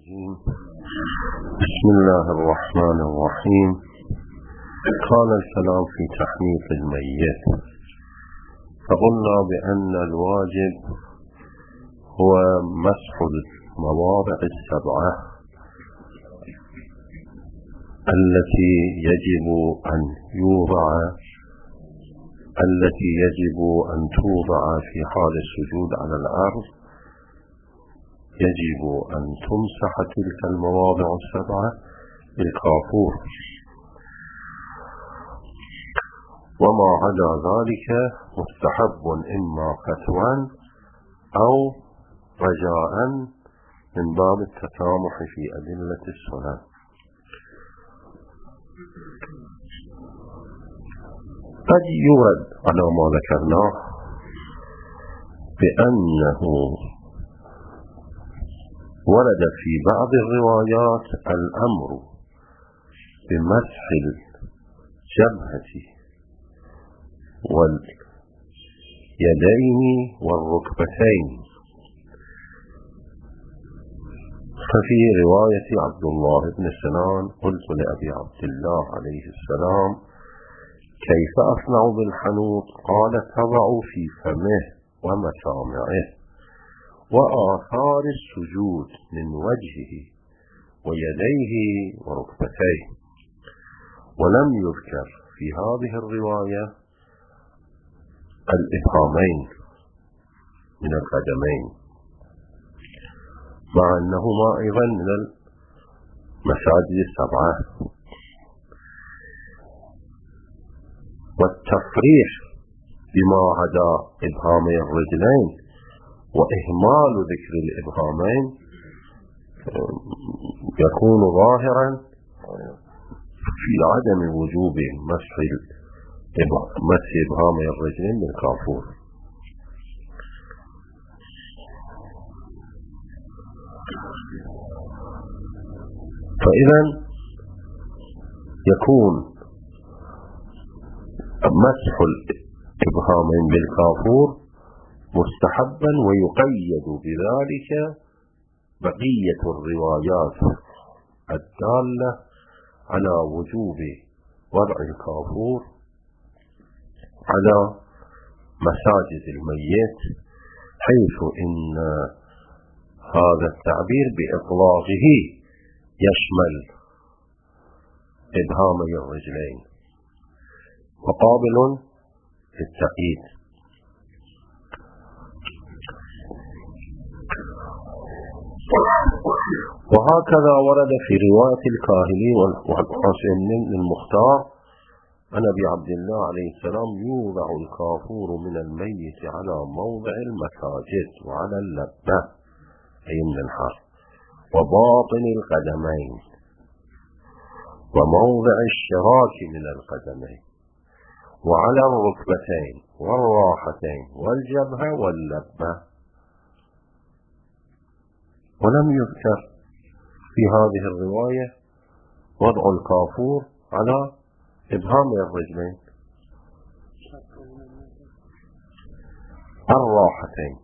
الرجيم. بسم الله الرحمن الرحيم. قال الكلام في تحنيط الميت، فقلنا بأن الواجب هو مسح المواضع السبعة التي يجب أن توضع في حال السجود على الأرض. يجب أن تمسح تلك المواضع السبعة بالكافور، وما عدا ذلك مستحب إما فتوى أو رجاء من باب التسامح في أدلة الصلاة. قد يرد على ما ذكرناه بأنه ورد في بعض الروايات الأمر بمسح الجبهة واليدين والركبتين. ففي رواية عبد الله بن سنان قلت لأبي عبد الله عليه السلام: كيف أصنع بالحنوط؟ قال: تضع في فمه ومسامعه وآثار السجود من وجهه ويديه وركبتيه. ولم يذكر في هذه الرواية الإبهامين من القدمين، مع أنهما أيضا من المساجد السبعة. والتصريح بما عدا إبهامي الرجلين وإهمال ذكر الإبهامين يكون ظاهرا في عدم وجوب مسح إبهامي الرجلين بالكافور. فإذا يكون مسح الإبهامين بالكافور مستحبا، ويقيد بذلك بقية الروايات الدالة على وجوب وضع الكافور على مساجد الميت، حيث إن هذا التعبير بإطلاقه يشمل إبهامي الرجلين وقابل للتقييد. وهكذا ورد في رواية الكاهلي والحسين المختار عن أبي عبد الله عليه السلام: يوضع الكافور من الميت على موضع المساجد وعلى اللبة أي من الحر وباطن القدمين وموضع الشراك من القدمين وعلى الركبتين والراحتين والجبهة واللبة. ولم يذكر في هذه الرواية وضع الكافور على إبهام الرجلين. الراحتين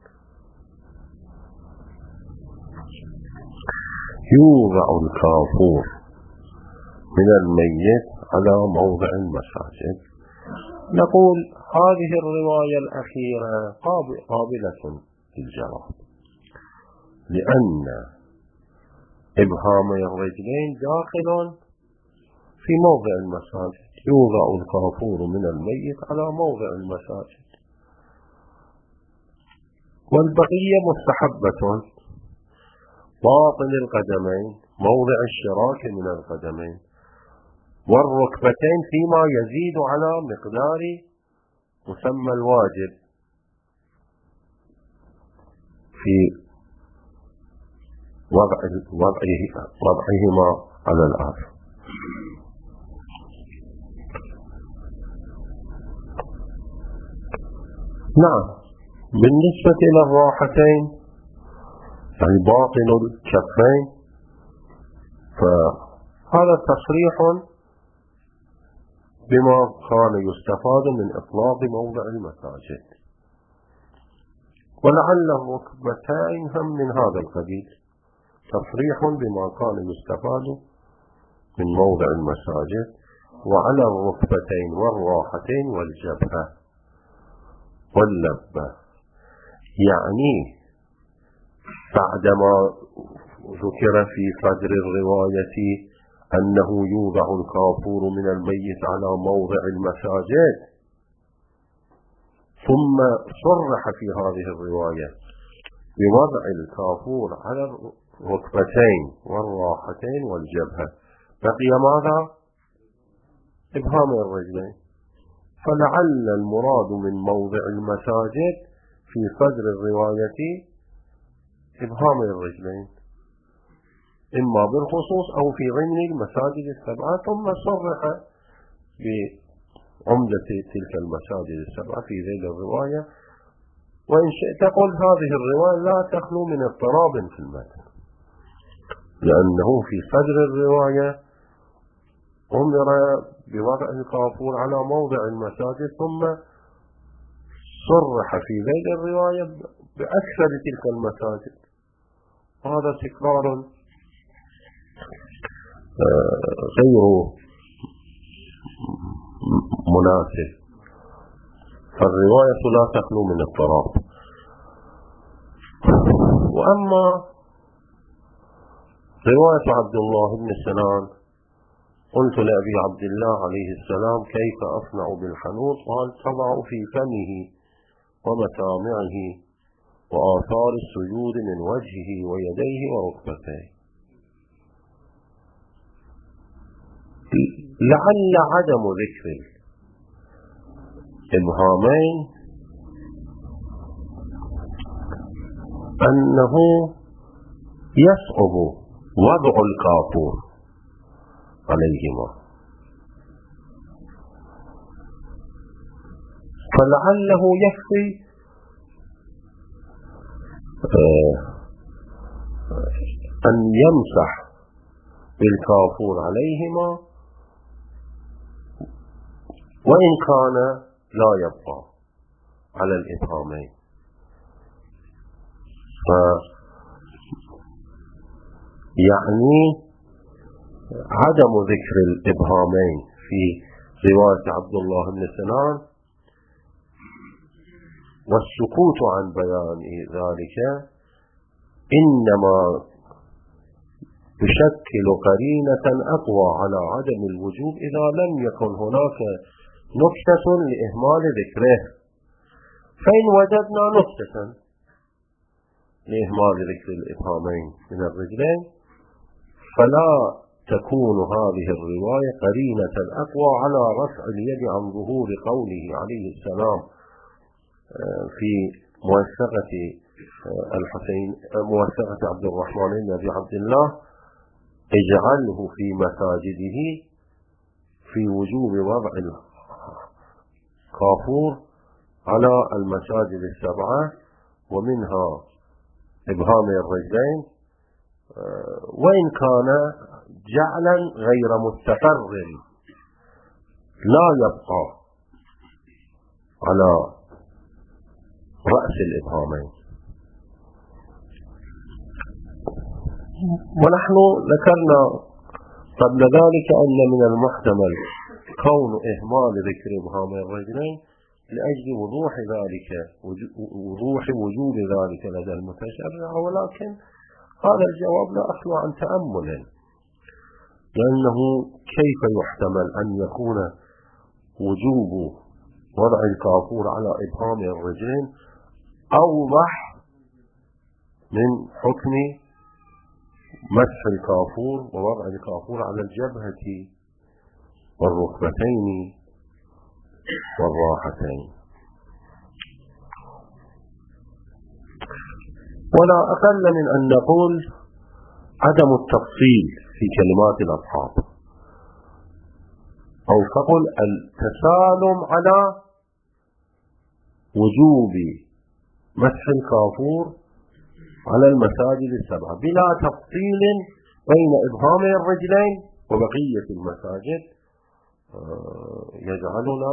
يوضع الكافور من الميت على موضع المساجد. نقول هذه الرواية الأخيرة قابلة للجواب، لأن إبهامي الرجلين داخل في موضع المساجد. يوضع الكافور من الميت على موضع المساجد، والبقية مستحبة: باطن القدمين، موضع الشراك من القدمين، والركبتين فيما يزيد على مقدار مسمى الواجب في وضعهما على الأرض. نعم، بالنسبة إلى الراحتين يعني باطن الكفين، فهذا تصريح بما كان يستفاد من إطلاق موضع المساجد، ولعل الركبتين هم من هذا القبيل، تصريح بما كان يستفاد من موضع المساجد وعلى الركبتين والراحتين والجبهة واللبة. يعني بعدما ذكر في صدر الرواية أنه يوضع الكافور من الميت على موضع المساجد، ثم صرح في هذه الرواية بوضع الكافور على الركبتين والراحتين والجبهة، بقي ماذا؟ إبهام الرجلين. فلعل المراد من موضع المساجد في صدر الرواية إبهام الرجلين، إما بالخصوص أو في ضمن المساجد السبعة، ثم صرح بعمدة تلك المساجد السبعة في ذيل الرواية. وإن شئت قل هذه الرواية لا تخلو من اضطراب في المتن، لأنه في صدر الرواية أمر بوضع الكافور على موضع المساجد، ثم صرح في ذيل الرواية بأكثر تلك المساجد. هذا تكرار غير مناسب، فالرواية لا تخلو من اضطراب. وأما رواية عبد الله بن سنان: قلت لأبي عبد الله عليه السلام كيف أصنع بالحنوط؟ قال: تضع في فمه ومسامعه وآثار السجود من وجهه ويديه وركبتيه. لعل عدم ذكر الإبهامين أنه يصعب وضع الكافور عليهما، فلعله يكفي أن يمسح بالكافور عليهما، وإن كان لا يبقى على الإبهامين. يعني عدم ذكر الإبهامين في رواية عبد الله بن سنان والسكوت عن بيان ذلك إنما يشكل قرينة أقوى على عدم الوجوب إذا لم يكن هناك نكتة لإهمال ذكره. فإن وجدنا نكتة لإهمال ذكر الإبهامين من الرجلين فلا تكون هذه الرواية قرينة أقوى على رفع اليد عن ظهور قوله عليه السلام في موثقة الحسين موثقة عبد الرحمن بن أبي عبد الله: اجعله في مساجده، في وجوب وضع الكافور على المساجد السبعة، ومنها إبهام الرجلين، وإن كان جعلا غير مستقر لا يبقى على رأس الإبهامين. ونحن ذكرنا قبل ذلك أن من المحتمل كون إهمال ذكر إبهام الرجلين لأجل وضوح ذلك، وضوح وجود ذلك لدى المتشرع، ولكن هذا الجواب لا أخلو عن تأمل، لأنه كيف يحتمل أن يكون وجوب وضع الكافور على إبهام الرجلين أوضح من حكم مسح الكافور ووضع الكافور على الجبهة والركبتين والراحتين. ولا أقل من أن نقول عدم التفصيل في كلمات الأصحاب، أو فقل التسالم على وجوب مسح الكافور على المساجد السبعة بلا تفصيل بين إبهام الرجلين وبقية المساجد يجعلنا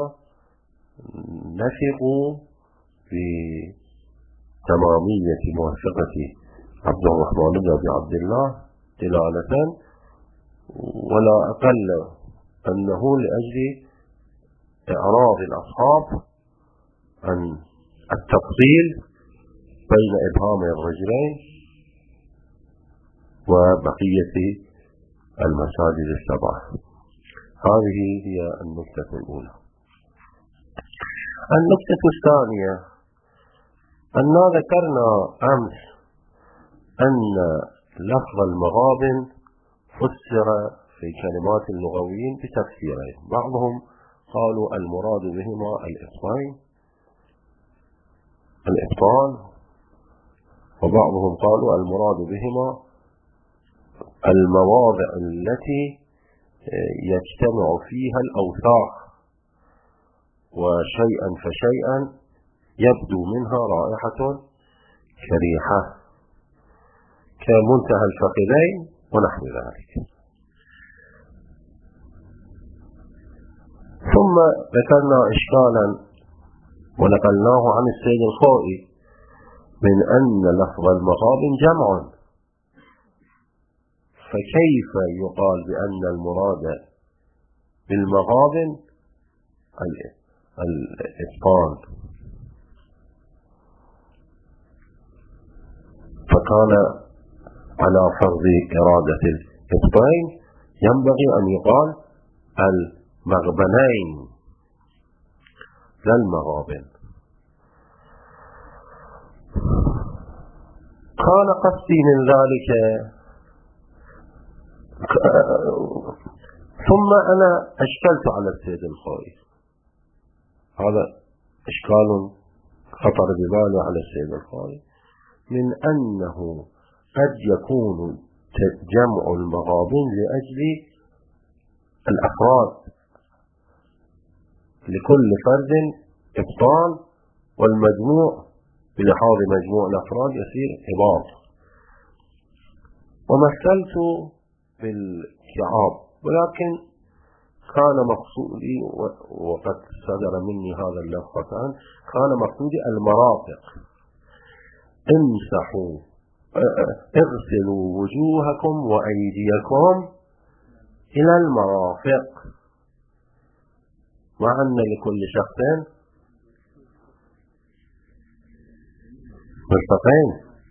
نثق بتمامية موافقة عبد الرحمن بن أبي عبد الله دلالة، ولا أقل أنه لأجل إعراض الأصحاب عن التفصيل بين إبهام الرجلين وبقية المساجد السبعة. هذه هي النقطة الأولى. النقطة الثانية أننا ذكرنا أمس أن لفظ المغابن فسر في كلمات اللغويين بتفسيرين، بعضهم قالوا المراد بهما الإبطال، وبعضهم قالوا المراد بهما المواضع التي يجتمع فيها الأوساخ وشيئا فشيئا يبدو منها رائحة كريحة كمنتهى الفخذين ونحو ذلك. ثم ذكرنا إشكالا ونقلناه عن السيد الخوئي من أن لفظ المغابن جمع، فكيف يقال بأن المراد بالمغابن الإبطال؟ فكان على فرض إرادة الإبطال ينبغي أن يقال المغبنين لا المغابن. كان قصدي من ذلك. ثم أنا أشكلت على السيد الخوئي، هذا إشكال خطر ببالي على السيد الخوئي، من أنه قد يكون جمع المغابن لأجل الأفراد، لكل فرد إبطال، والمجموع بلحاظ مجموع الأفراد يصير إباط. ومثلت بالكعاب، ولكن كان مقصودي وقد صدر مني هذا اللفظ كان مقصودي المرافق. امسحوا اغسلوا وجوهكم وأيديكم إلى المرافق، مع أن لكل شخص مرفقين.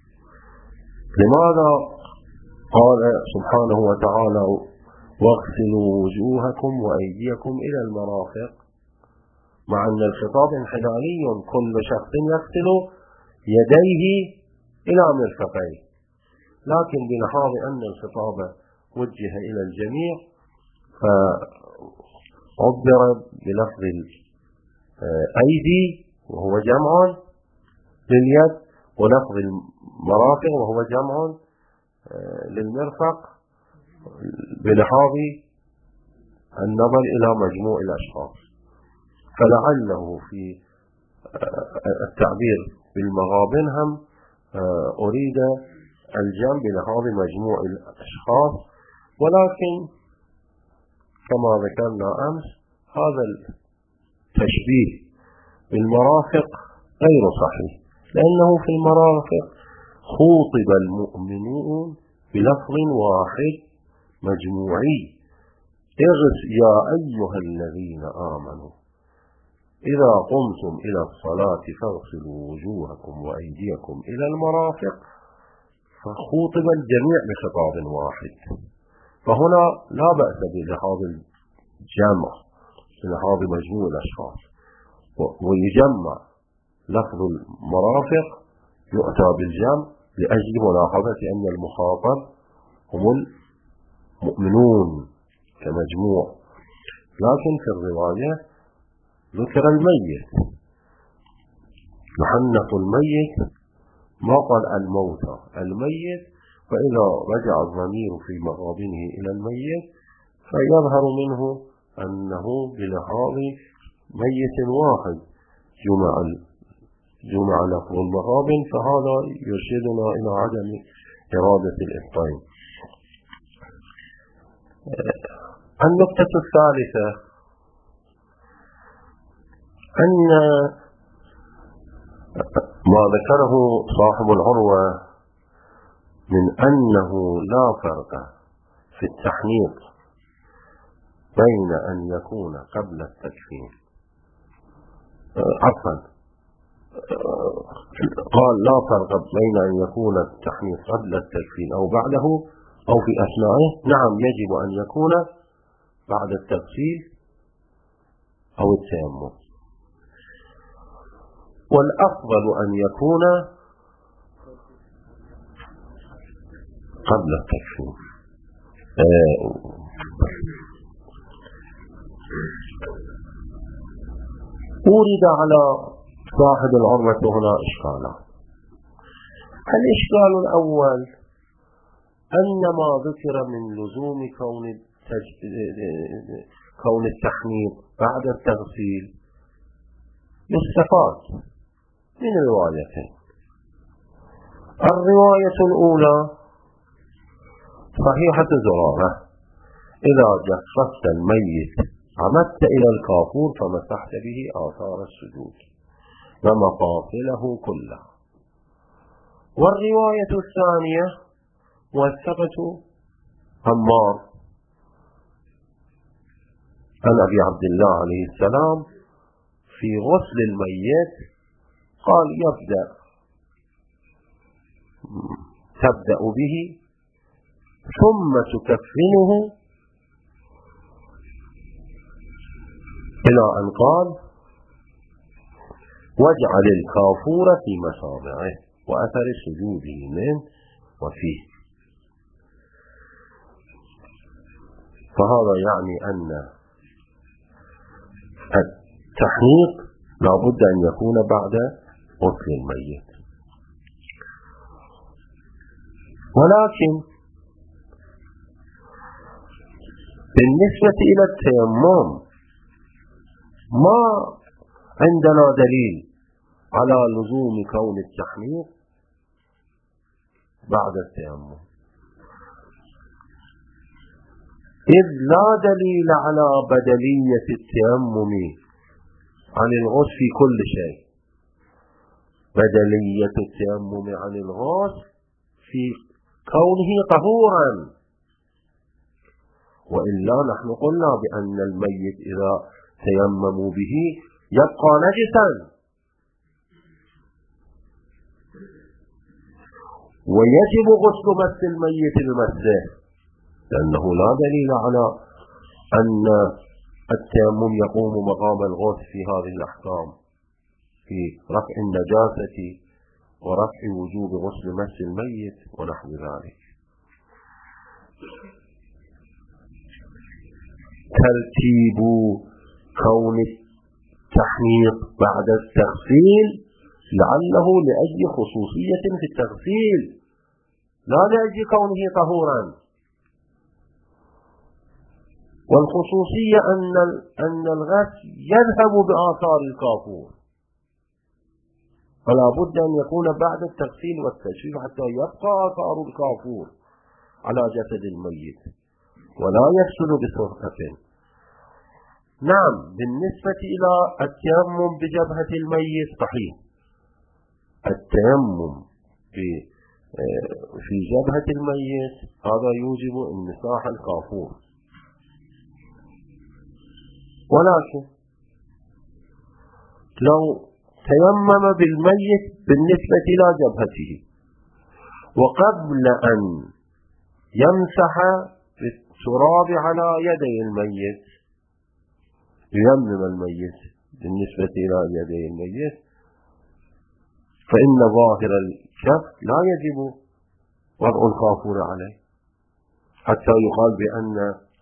لماذا قال سبحانه وتعالى واغسلوا وجوهكم وأيديكم إلى المرافق، مع أن الخطاب انحلالي، كل شخص يغسل يديه إلى مرفقيه، لكن بلحاظ أن الخطاب وجه إلى الجميع فعبر بلفظ الأيدي وهو جمع لليد، ولفظ المرافق وهو جمع للمرفق، بلحاظ النظر إلى مجموع الأشخاص. فلعله في التعبير بالمغابن هم أريد الجمع بلحاظ مجموع الأشخاص، ولكن كما ذكرنا أمس هذا التشبيه بالمرافق غير صحيح، لأنه في المرافق خوطب المؤمنون بلفظ واحد مجموعي: يا أيها الذين آمنوا إذا قمتم إلى الصلاة فاغسلوا وجوهكم وأيديكم إلى المرافق، فخوطب الجميع بخطاب واحد. فهنا لا بأس بلحاظ الجمع بلحاظ مجموع الأشخاص، ويجمع لفظ المرافق يؤتى بالجمع لأجل ملاحظة أن المخاطب هم المؤمنون كمجموع. لكن في الرواية ذكر الميت، نحنق الميت، ما قال الموتى، الميت. فإذا رجع الضمير في مغابنه إلى الميت فيظهر منه أنه بلحاظ ميت واحد جمع لفظ المغابن، فهذا يرشدنا إلى عدم إرادة الإبطال. النقطة الثالثة أن ما ذكره صاحب العروة من أنه لا فرق في التحنيط بين أن يكون قبل التكفين، عفوا قال لا فرق بين أن يكون التحنيط قبل التكفين أو بعده أو في أثنائه. نعم، يجب أن يكون بعد التغسيل أو التيمم، والأفضل أن يكون قبل التكفين. أورد على صاحب العروة هنا إشكالان. الإشكال الأول أن ما ذكر من لزوم كون التحنيط بعد التغسيل يستفاد من روايتين. الرواية الأولى صحيحة زرارة: إذا جففت الميت عمدت إلى الكافور فمسحت به آثار السجود ومفاصله كلها. والرواية الثانية وثبت عمار عن أبي عبد الله عليه السلام في غسل الميت قال: تبدأ به ثم تكفنه، إلى أن قال: واجعل الكافور في مسامعه وأثر سجوده منه وفيه. فهذا يعني أن التحنيط لا بد أن يكون بعد غسل الميت. ولكن بالنسبة إلى التيمم ما عندنا دليل على لزوم كون التحنيط بعد التيمم، إذ لا دليل على بدلية التيمم عن الغسل في كل شيء. بدلية التيمم عن الغسل في كونه طهورا، وإلا نحن قلنا بأن الميت إذا تيمموا به يبقى نجسا، ويجب غسل مس الميت المسه، لأنه لا دليل على أن التيمم يقوم مقام الغسل في هذه الأحكام في رفع النجاسة ورفع وجوب غسل مس الميت ونحو ذلك. ترتيب كون التحنيط بعد التغسيل لعله لأجل خصوصية في التغسيل لا لأجل كونه طهورا، والخصوصية أن الغسل يذهب بآثار الكافور، فلا بد أن يكون بعد التغسيل والتجفيف حتى يبقى آثار الكافور على جسد الميت ولا يفسد بسرعة. نعم، بالنسبة إلى التيمم بجبهة الميت صحيح، التيمم في جبهة الميت هذا يوجب انمساح الكافور، ولكن لو تيمم بالميت بالنسبة إلى جبهته وقبل أن يمسح بالتراب على يدي الميت ييمم الميت بالنسبة إلى يدي الميت، فإن ظاهر الكف لا يجب وضع الكافور عليه حتى يقال بأن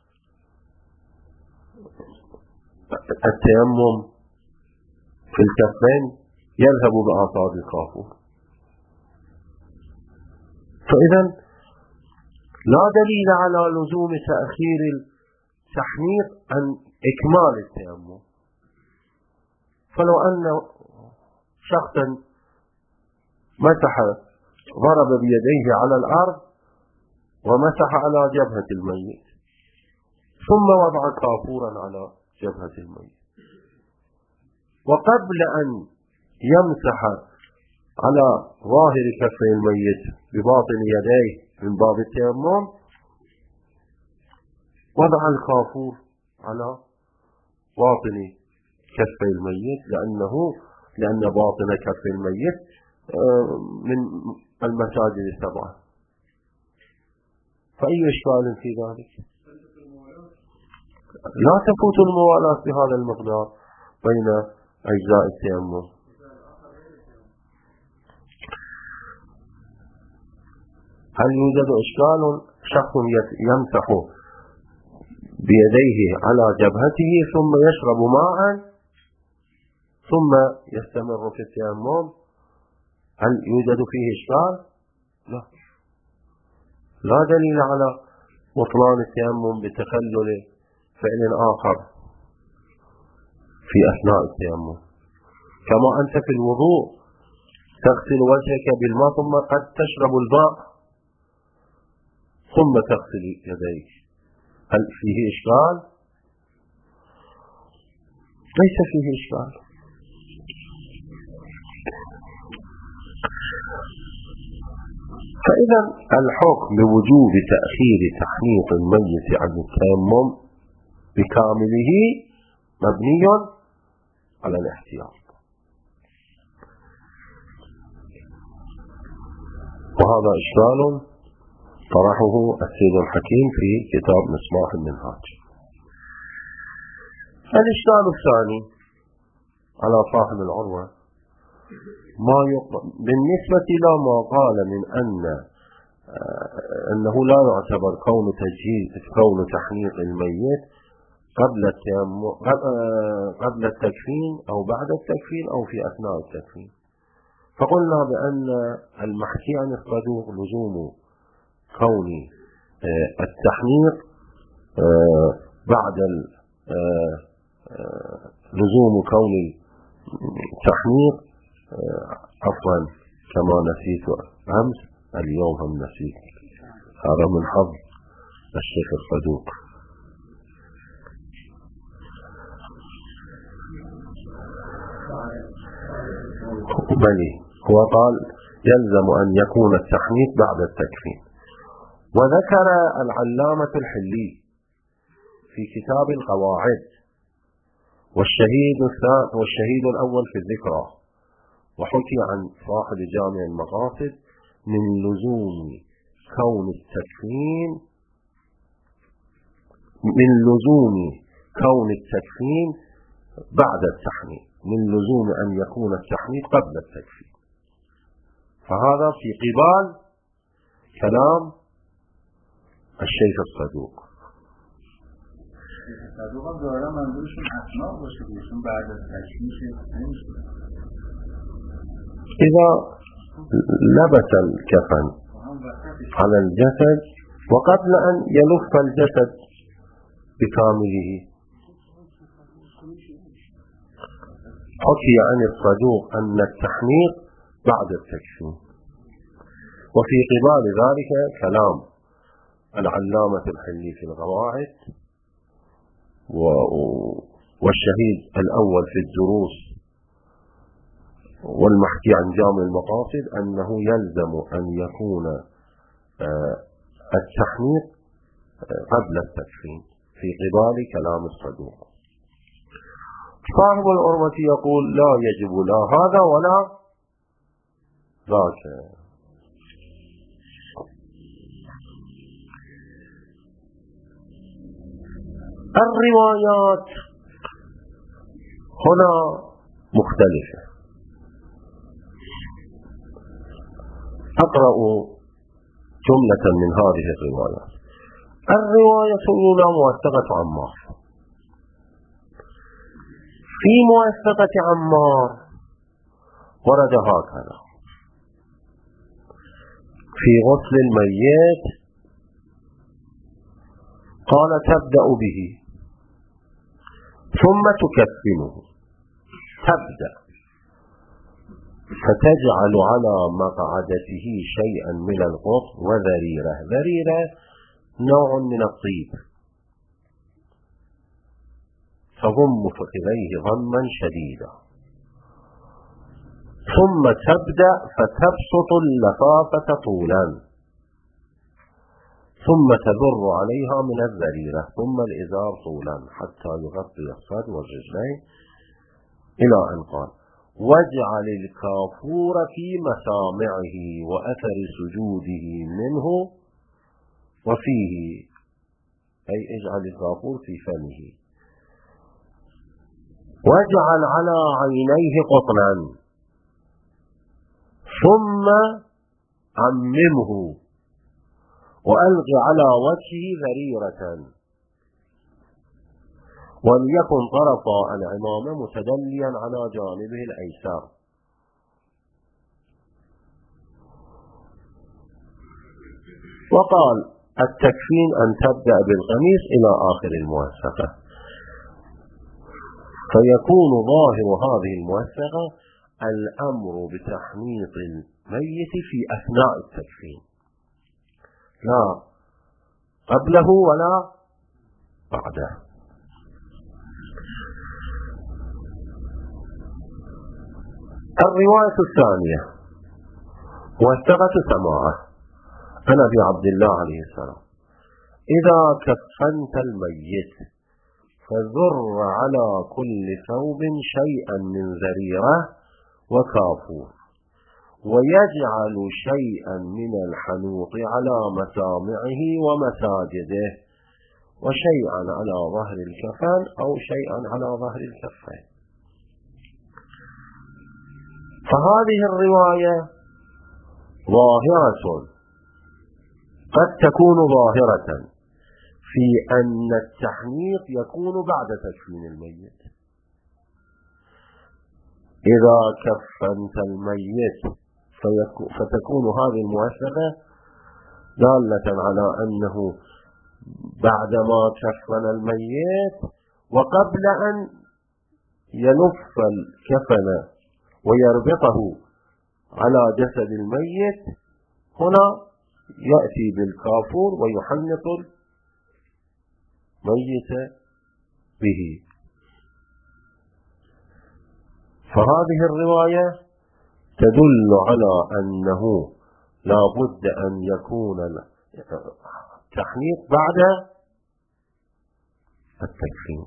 التيمم في الكفين يذهب بآثار الكافور. فإذا لا دليل على لزوم تأخير التحنيط عن إكمال التيمم. فلو أن شخصا مسح ضرب بيديه على الأرض ومسح على جبهة الميت ثم وضع كافورا على جبهة الميت، وقبل أن يمسح على ظاهر كفي الميت بباطن يديه من باب التيمم، وضع الكافور على باطن كفي الميت لأن باطن كفي الميت من المساجد السبعة. فأي إشكال في ذلك؟ لا تفوت الموالاة بهذا المقدار بين أجزاء التيمم. هل يوجد إشكال شخص يمسح بيديه على جبهته ثم يشرب ماء ثم يستمر في التيمم؟ هل يوجد فيه إشكال؟ لا دليل على بطلان التيمم بتخلل فعل آخر في أثناء التيمم. كما أنت في الوضوء تغسل وجهك بالماء ثم قد تشرب الماء ثم تغسل يديك، هل فيه إشكال؟ ليس فيه إشكال. فإذا الحكم بوجوب تأخير تحنيط الميت عن التيمم بكامله مبني على الاحتياط، وهذا إشكال طرحه السيد الحكيم في كتاب مصباح المنهاج. الإشكال الثاني على صاحب العروة بالنسبة إلى ما قال من أنه لا يعتبر كون تحنيط الميت قبل التكفين أو بعد التكفين أو في أثناء التكفين. فقلنا بأن المحكي عن الصدوق لزوم كون التحنيط بعد لزوم كون التحنيط عفوا كما نسيت أمس اليوم هم نسيت، هذا من حظ الشيخ الصدوق. بلي هو قال يلزم أن يكون التحنيط بعد التكفين. وذكر العلامة الحلي في كتاب القواعد والشهيد الأول في الذكرى، وحكي عن صاحب جامع المقاصد من لزوم كون التكفين بعد التحنيط، من لزوم أن يكون التحنيط قبل التكفين. فهذا في قبال كلام الشيخ الصدوق. إذا لبس الكفن على الجسد وقبل أن يلف الجسد بكامله، حكي عن الصدوق أن التحنيط بعد التكفين. وفي قبال ذلك كلام العلامة الحلي في القواعد والشهيد الأول في الدروس والمحكي عن جامع المقاصد أنه يلزم أن يكون التحنيط قبل التكفين في قبال كلام الصدوق. صاحب العروة يقول لا يجب لا هذا ولا ذاك. الروايات هنا مختلفة. أقرأ جملة من هذه الروايات. الرواية الأولى موثقة عمار. في موثقة عمار ورد هكذا: في غسل الميت قال تبدأ به ثم تكفنه، تبدأ فتجعل على مقعدته شيئا من القطن وذريرة. ذريرة نوع من الطيب، تضم فخذيه ضما شديدا ثم تبدأ فتبسط اللفافة طولا، ثم تذر عليها من الذريرة، ثم الإزار طولا حتى يغطي الصدر والرجلين، إلى أن قال: واجعل الكافور في مسامعه وأثر سجوده منه وفيه، أي اجعل الكافور في فمه، واجعل على عينيه قطنا، ثم عممه وألق على وجهه ذريرة، وليكن طرف العمامة متدليا على جانبه الأيسر. وقال: التكفين أن تبدأ بالقميص إلى آخر الموثقة، فيكون ظاهر هذه الموثقة الأمر بتحنيط الميت في أثناء التكفين، لا قبله ولا بعده. الرواية الثانية موثقة سماعة عن أبي عبد الله عليه السلام: إذا كفنت الميت فذر على كل ثوب شيئا من ذريرة وكافور، ويجعل شيئا من الحنوط على مسامعه ومساجده، وشيئا على ظهر الكفن أو شيئا على ظهر الكفين. فهذه الرواية ظاهرة، قد تكون ظاهرة في أن التحنيط يكون بعد تكفين الميت. إذا كفنت الميت فتكون هذه الموثقة دالة على أنه بعدما كفن الميت وقبل أن يلف الكفن ويربطه على جسد الميت، هنا يأتي بالكافور ويحنط الميت به. فهذه الرواية تدل على أنه لا بد أن يكون التحنيط بعد التكفين.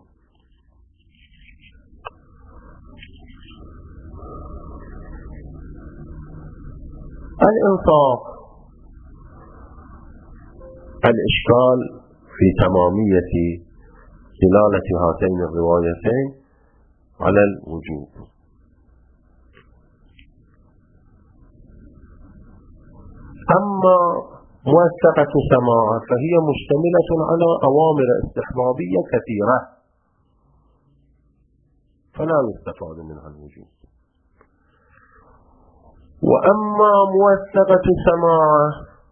الإنصاف الإشكال في تمامية دلالة هاتين الروايتين على الوجوب. أما موثقة سماعة فهي مشتملة على أوامر استحبابية كثيرة، فلا يستفاد منها الوجوب. وأما موثقة سماعة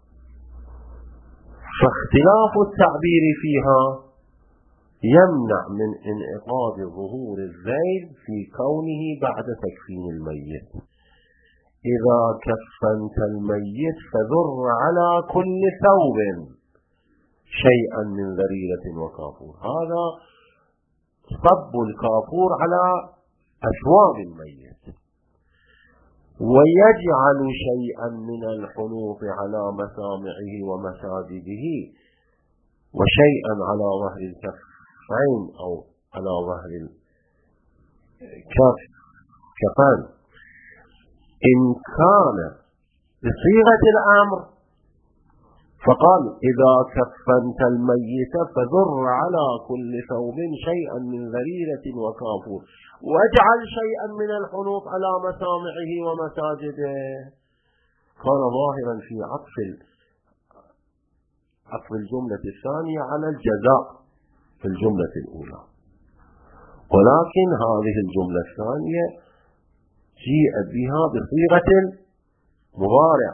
فاختلاف التعبير فيها يمنع من انعقاد ظهور الذيل في كونه بعد تكفين الميت. إذا كفنت الميت فذر على كل ثوب شيئا من ذريرة وكافور، هذا صب الكافور على أثواب الميت، ويجعل شيئا من الحنوط على مسامعه ومساجده، وشيئا على ظهر الكفين أو على ظهر الكفان. إن كان بصيغة الأمر فقال: إذا كفنت الميت فذر على كل ثوب شيئا من ذريرة وكافور، واجعل شيئا من الحنوط على مسامعه ومساجده، كان ظاهرا في عطف الجملة الثانية على الجزاء في الجملة الأولى. ولكن هذه الجملة الثانية جيء بها بصيغة المضارع،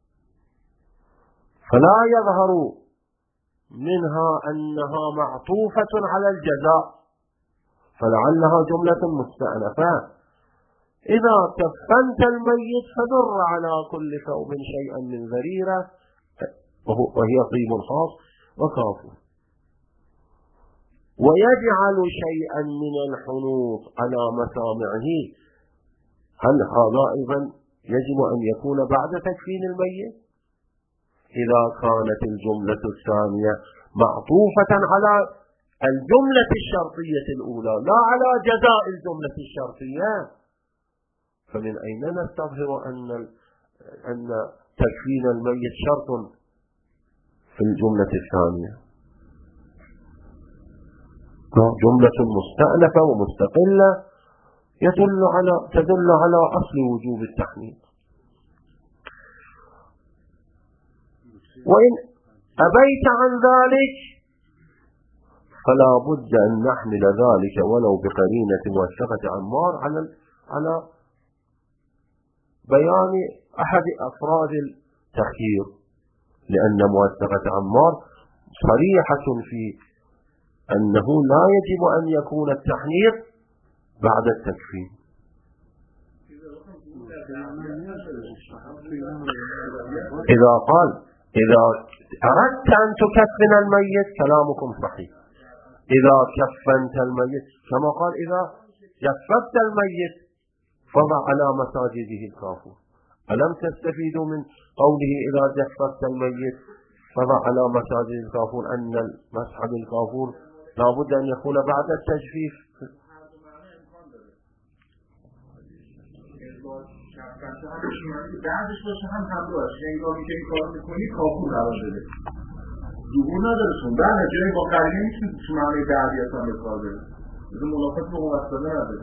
فلا يظهر منها أنها معطوفة على الجزاء، فلعلها جملة مستأنفة. إذا كفنت الميت فذر على كل ثوب شيئا من ذريرة، وهي طيب خاص وكافور، ويجعل شيئا من الحنوط على مسامعه، هل هذا أيضا يجب أن يكون بعد تكفين الميت؟ إذا كانت الجملة الثانية معطوفة على الجملة الشرطية الأولى لا على جزاء الجملة الشرطية، فمن أين نستظهر أن تكفين الميت شرط في الجملة الثانية؟ جملة مستأنفة ومستقلة تدل على أصل وجوب التحنيط. وإن أبيت عن ذلك فلا بد أن نحمل ذلك ولو بقرينة موثقة عمار على بيان أحد أفراد التخيير، لأن موثقة عمار صريحة في أنه لا يجب أن يكون التحنيط بعد التكفين. إذا قال إذا أردت أن تكفن الميت كلامكم صحيح، إذا كفنت الميت كما قال إذا جففت الميت فضع على مساجده الكافور. ألم تستفيدوا من قوله إذا جففت الميت فضع على مساجد الكافور أن المسح بالكافور لا بد أن يكون بعد التجفيف؟ بعدش باشه هم همراهش، هنگامی که این کار میکنی کافور قرار بده، ظهور ندارشون. بعد جایی با قرینه میتونید تو معنی بعدیت هم به کار بده، مثل ملاقات با موثقه نداره.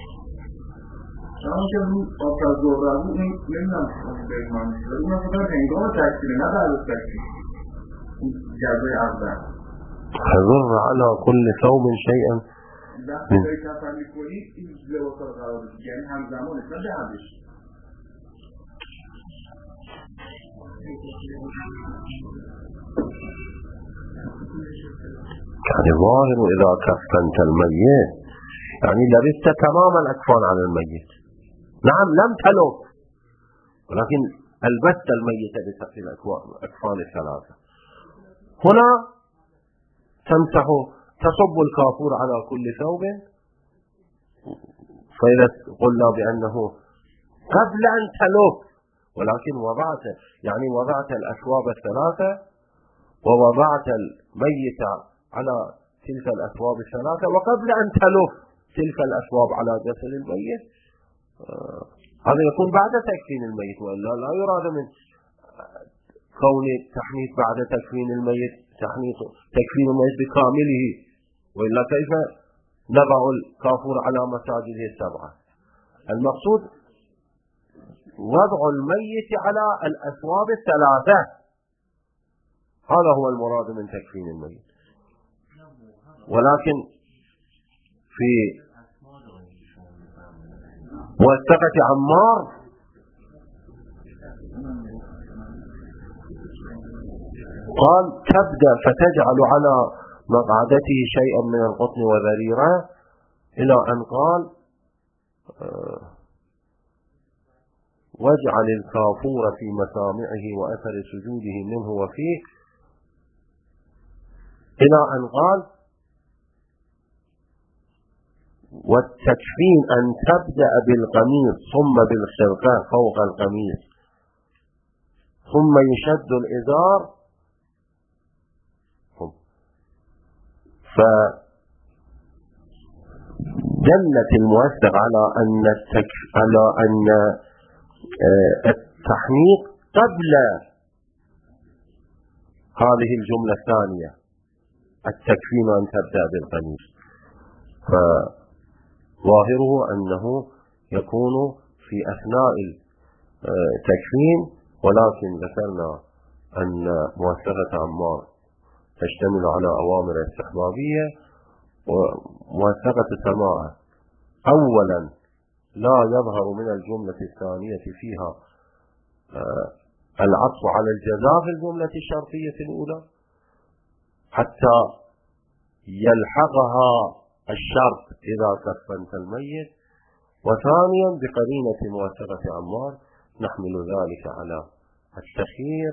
چون که اون آفر زهره بود اون نمیدونم به ایمان میشه، اون اصلا هنگام تکفیره نه بعد از تکفیر، اون جزای اول حضر على كل ثوب شيئا. وقتی داری کفن میکنی این لباسا رو قرار بده، یعنی همزمانش نه بعدش. يعني ظاهر إذا كفنت الميت يعني لبست تمام الأكفان على الميت. نعم لم تلف ولكن ألبست الميت بسقف الأكفان الثلاثة. هنا تمسح تصب الكافور على كل ثوب، فإذا قلنا بأنه قبل أن تلف ولكن وضعت الأثواب الثلاثة ووضعت الميت على تلك الأثواب الثلاثة وقبل أن تلف تلك الأثواب على جسد الميت، هذا يكون بعد تكفين الميت، وإلا لا يراد من كون التحنيط بعد تكفين الميت تكفين الميت بكامله، وإلا كيف نضع الكافور على مساجده السبعة؟ المقصود وضع الميت على الأثواب الثلاثة، هذا هو المراد من تكفين الميت. ولكن في موثقة عمار قال تبدأ فتجعل على مقعدته شيئا من القطن وذريرة، إلى أن قال واجعل الكافور في مسامعه وأثر سجوده منه وفيه، إلى أن قال والتكفين أن تبدأ بالقميص ثم بالخرقة فوق القميص ثم يشد الإزار، فدلت الموثق على أن التحنيط قبل هذه الجملة الثانية، التكفين أن تبدأ بالقميص، فظاهره أنه يكون في أثناء التكفين، ولكن ذكرنا أن موثقة عمار تشتمل على أوامر استحبابية، وموثقة سماعة أولا لا يظهر من الجملة الثانية فيها العطف على الجزاء في الجملة الشرطية الأولى حتى يلحقها الشرط إذا كفنت الميت، وثانيا بقرينة موثقة عمار نحمل ذلك على التخيير.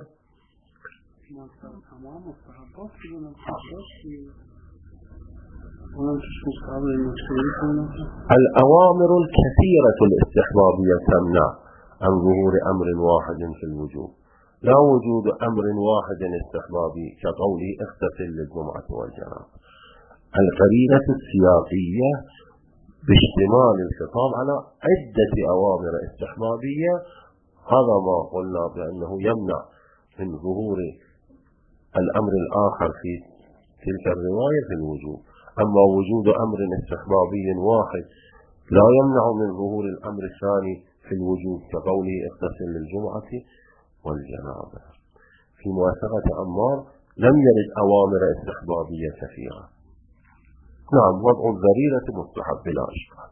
الأوامر الكثيرة الاستحبابية تمنع عن ظهور أمر واحد في الوجوب، لا وجود أمر واحد استحبابي كقوله اغتسل للجمعة والجنابة. القرينة السياقية باشتمال الخطاب على عدة أوامر استحبابية، هذا ما قلنا بأنه يمنع من ظهور الأمر الآخر في تلك الرواية في الوجوب. أما وجود أمر استحبابي واحد لا يمنع من ظهور الأمر الثاني في الوجوب كقوله اغتسل للجمعة والجنابة. في موافقة عمار لم يرد أوامر استحبابية كثيرة. نعم، وضع الذريرة مستحب بلا إشكال.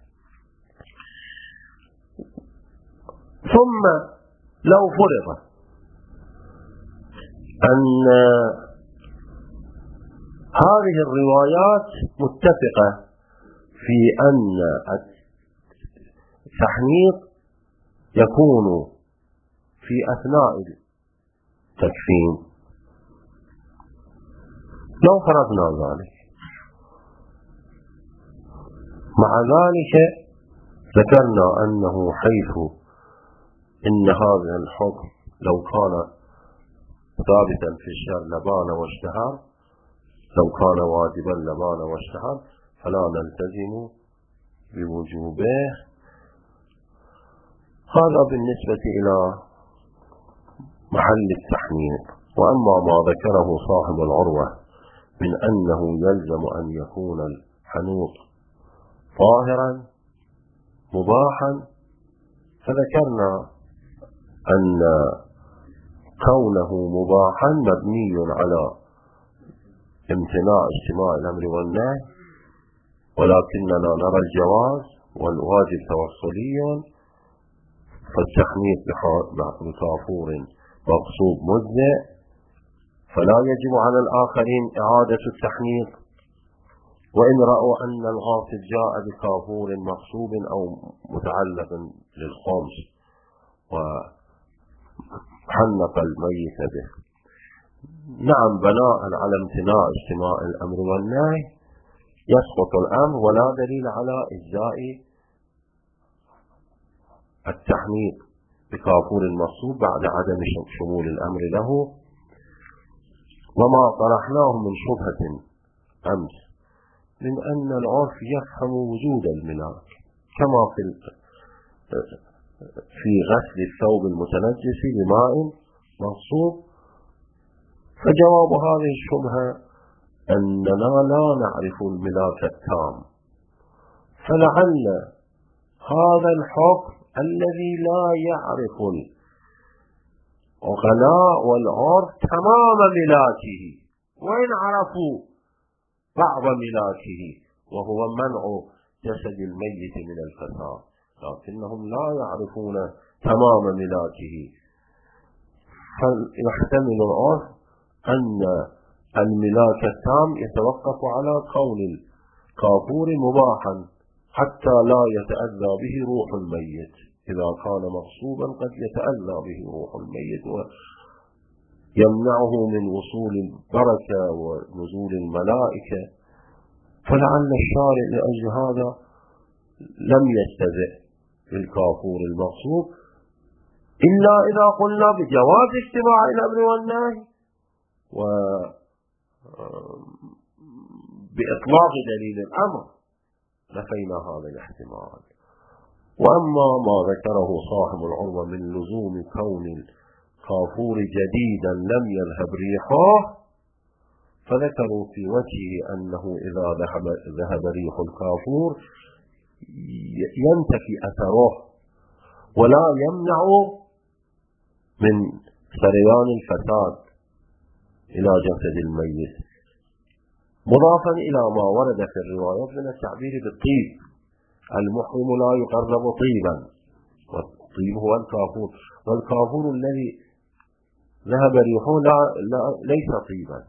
ثم لو فرض أن هذه الروايات متفقة في أن التحنيط يكون في أثناء التكفين، لو فرضنا ذلك، مع ذلك ذكرنا أنه حيث إن هذا الحكم لو كان ثابتا في الشرع لبان واشتهر، لو كان واجبا لبان واشتهر، فلا نلتزم بوجوبه. هذا بالنسبة إلى محل التحنيط. وأما ما ذكره صاحب العروة من أنه يلزم أن يكون الحنوط طاهرا مباحا، فذكرنا أن كونه مباحا مبني على امتناع اجتماع الأمر والنهي، ولكننا نرى الجواز والواجب توصلي، فالتحنيط بكافور مقصوب مجزئ، فلا يجب على الآخرين إعادة التحنيط. وإن رأوا أن الغاصب جاء بكافور مقصوب أو متعلق للخمس وحنق الميت به، نعم، بناء على امتناع اجتماع الأمر والنهي يسقط الأمر، ولا دليل على إجزاء التحنيط بكافور المقصوب بعد عدم شمول الأمر له. وما طرحناه من شبهة أمس من أن العرف يفهم وجود الملاك كما في غسل الثوب المتنجس بماء مغصوب، فجواب هذه الشبهة أننا لا نعرف الملاك التام، فلعل هذا الحكم الذي لا يعرف العقلاء والعرف تمام ملاكه، وإن عرفوا بعض ملاكه وهو منع جسد الميت من الفساد، لكنهم لا يعرفون تمام ملاكه، فيحتمل العرف أن الملاك التام يتوقف على كون الكافور مباحا حتى لا يتأذى به روح الميت. إذا كان مغصوبا قد يتأذى به روح الميت ويمنعه من وصول البركة ونزول الملائكة، فلعل الشارع لأجل هذا لم يستدع بالكافور المغصوب إلا إذا قلنا بجواز اجتماع الأمر والنهي وبإطلاق دليل الأمر نفينا هذا الاحتمال. وأما ما ذكره صاحب العروة من لزوم كون الكافور جديدا لم يذهب ريحه، فذكروا في وجهه أنه إذا ذهب ريح الكافور ينتفي أثره ولا يمنع من سريان الفساد إلى جسد الميت، مضافا إلى ما ورد في الروايات من التعبير بالطيب. المحرم لا يقرب طيبا، والطيب هو الكافور، والكافور الذي ذهب ريحه ليس طيبا.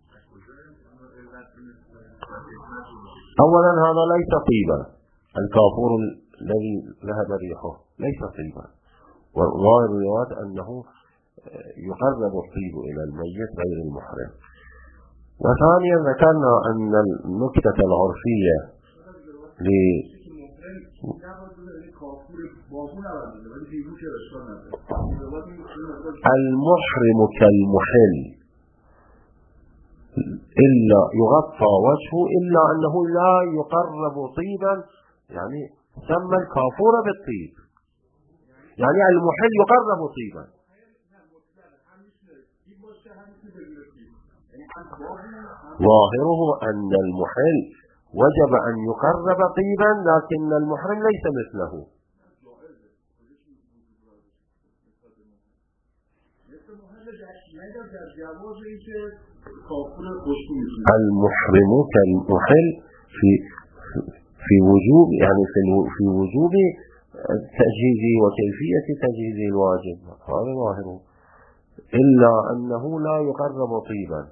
أولا هذا ليس طيبا، الكافور الذي ذهب ريحه ليس طيبا، وظاهر الروايات أنه يقرب الطيب إلى الميت غير المحرم. وثانيا ذكرنا أن النكتة العرفية المحرم كالمحل إلا يغطى وجهه إلا أنه لا يقرب طيبا، يعني سمى الكافور بالطيب، يعني المحل يقرب طيبا. ظاهره أن المحل وجب أن يقرب طيبا، لكن المحرم ليس مثله. المحرم كالمحل في وجوب، يعني في وجوب تجهيز وكيفية تجهيز الواجب، هذا ظاهره، إلا أنه لا يقرب طيبا.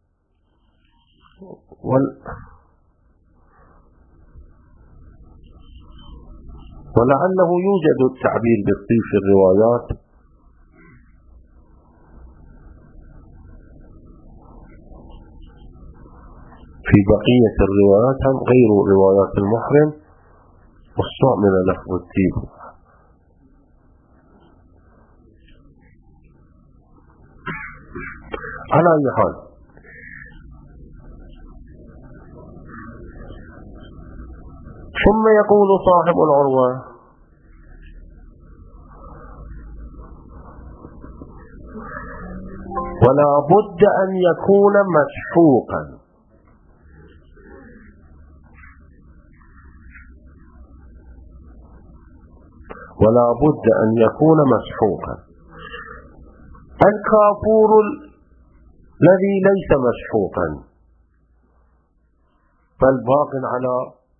ولعله يوجد التعبير بالطيب في الروايات، في بقية الروايات غير روايات المحرم، واستعمل لفظ الطيب. على أي حال، ثم يقول صاحب العروة: ولا بد أن يكون مسحوقا. ولا بد أن يكون مسحوقا. الكافور الذي ليس مسحوقا بل باق على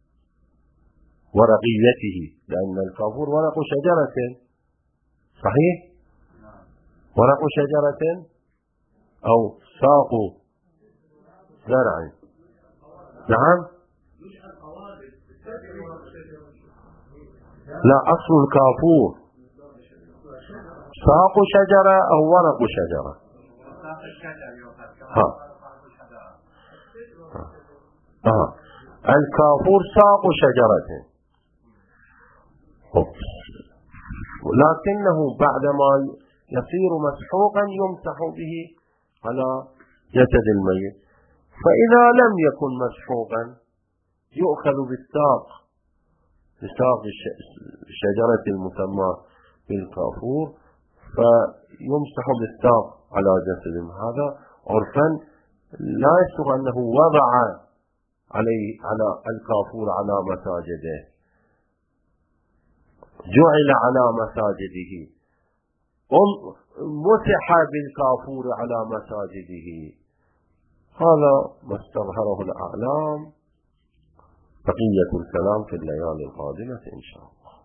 ورقيته، لأن الكافور ورق شجرة، صحيح؟ ورق شجرة أو ساق زرع. نعم، لا، أصل الكافور ساق شجرة أو ورق شجرة. الكافور ساق شجرة، لكنه بعدما يصير مسحوقا يمسح به على جسد الميت. فإذا لم يكن مسحوقا يؤخذ بالساق، بساق الشجرة المسمى بالكافور، فيمسح بالساق على جسد. هذا عرفا لا يصدق أنه وضع على الكافور على مساجده، جعل على مساجده، مسح بالكافور على مساجده. هذا ما استظهره الأعلام. بقية الكلام في الليالي القادمة إن شاء الله.